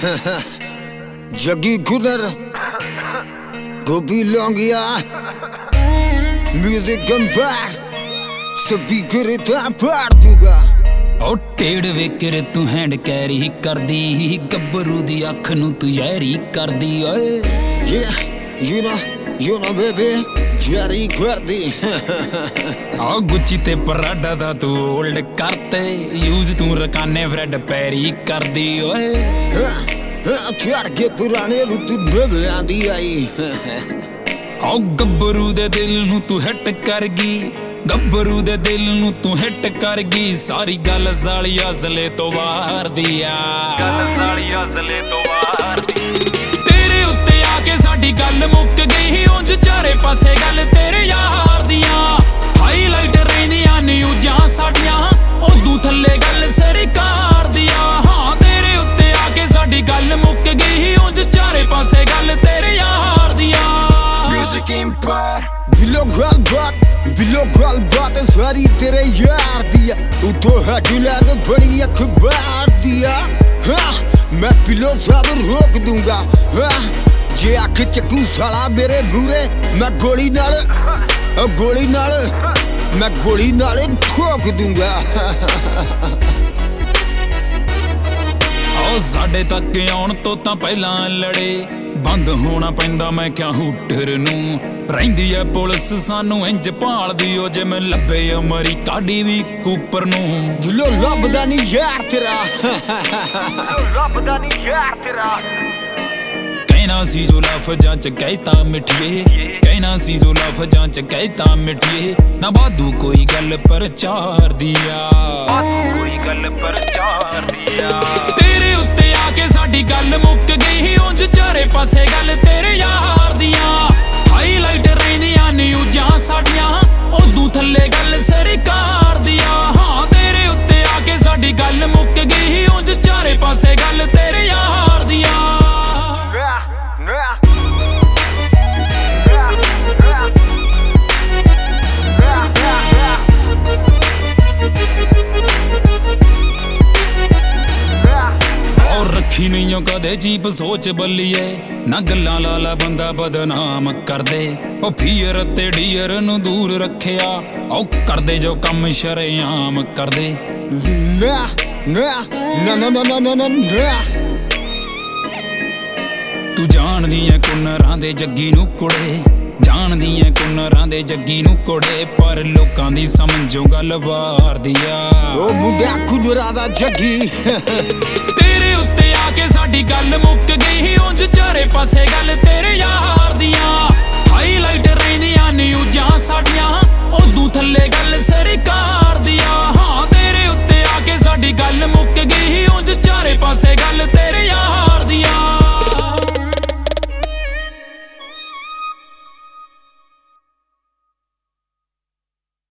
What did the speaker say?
जगी गुलर गोभी लौंगिया म्यूजिक कंपेयर सभी करे ता पाड़ दूंगा। ओ टेढ़ वेकर तू हैंड कैरी करदी गब्बरू दी अख नू तू यारी करदी ओए you know baby जारी करदी। ओ गुच्ची ते पराडा दा तू ओल्ड करते यूज तू रकाने फ्रेड पैरी करदी ओए छड़ के पुराने रू तू नवियां दी आई। ओ गब्बरू दे दिल नू तू हिट कर गई गब्बरू दे दिल नू तू हिट कर गई सारी गल साली असले तो वार दिया तेरे उत्ते आके साडी गल मुक गई उंज चारे पासे गल तेरे यार दियां हाईलाइट रहनियां न्यूज़ां साडियां उदू थल्ले गल सरकार दियां। हाँ तेरे उत्ते आके साडी गल मुक गई उंज चारे पासे गल तेरे यार दियां। म्यूजिक एम्पायर बिलो गलबात सारी तेरे यार दिया उतो हटुला तो बड़ी अखबार दिया। हाँ मैं पिलो सब रोक दूंगा। हाँ जे अख चक्कू साला मेरे बुरे मैं गोली नाल ठोक दूंगा। ओ साडे तक आउण तो तां पहलां लड़े बंद होना पैंदा मैं क्या हूटर नू रहिंदी ऐ पुलिस सानू इंज भालदी ओ जे मैं लब्बे अमरीका डी वी कूपर नू दिलो लभदा नी यार तेरा कहना सी जो लफजां च कहता मिठिए कहना सी जो लफजां च कहता मिठिए ना बादू कोई गल प्रचार दिया तेरे उत्ते आके साडी गल मुक गई उंज चारे पासे गल तेरे यार दियां हाईलाइट रहनियां न्यूज़ां साडियां उदू थल्ले गल सरकार दियां। हाँ तेरे उत्ते आके साडी गल मुक गई उंज चारे पासे गल तेरे यार दियां। रखी नहीं कदे जीप सोच बल्लीए ना गल्लां लाला बंदा बदनाम कर दे ओ फियर ते डियर नू दूर रखिया ओ कर दे जो कम शरेआम कर दे। तू जानदी ऐ कुन्नरां दे जग्गी नू कुड़े जानदी ऐ कुन्नरां दे जग्गी नू कुड़े पर लोकां दी समझो गल वार दिया ओ मुंडा कुन्नरां दा जग्गी तेरे उत्ते आके साडी गल मुक गई उंज चारे पासे गल तेरे यार दियां हाईलाइट रहनियां न्यूज़ां साडियां उदू थल्ले गल